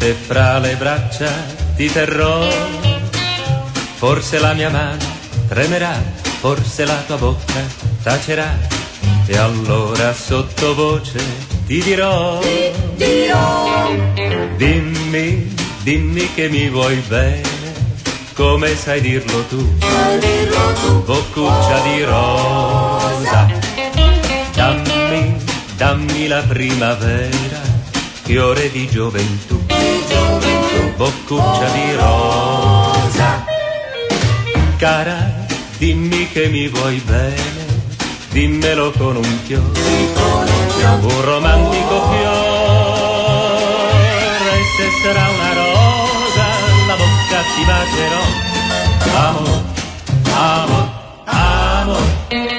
dolcemente fra le braccia ti terrò. Forse la mia mano tremerà, forse la tua bocca tacerà, e allora sottovoce ti dirò, dimmi, dimmi che mi vuoi bene, come sai dirlo tu, boccuccia di rosa. Dammi, dammi la primavera, fiore di gioventù, boccuccia di rosa. Cara, dimmi che mi vuoi bene, dimmelo con un fiore, un romantico fiore, e se sarà una rosa la bocca ti bacerò. Amor, amor, amor.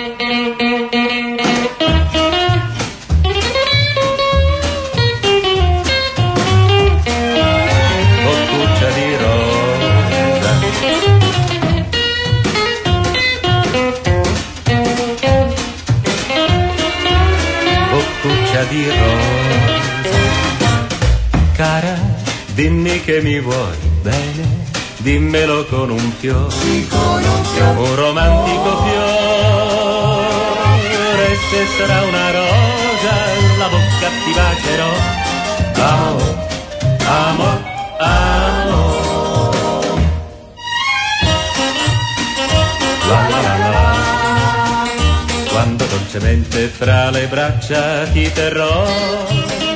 Boccuccia di rosa. Boccuccia di rosa. Cara, dimmi che mi vuoi bene, dimmelo con un fiore, un romantico fiore, se sarà una rosa la bocca ti bacerò. Amor, amor, amor. La la la la. Quando dolcemente fra le braccia ti terrò,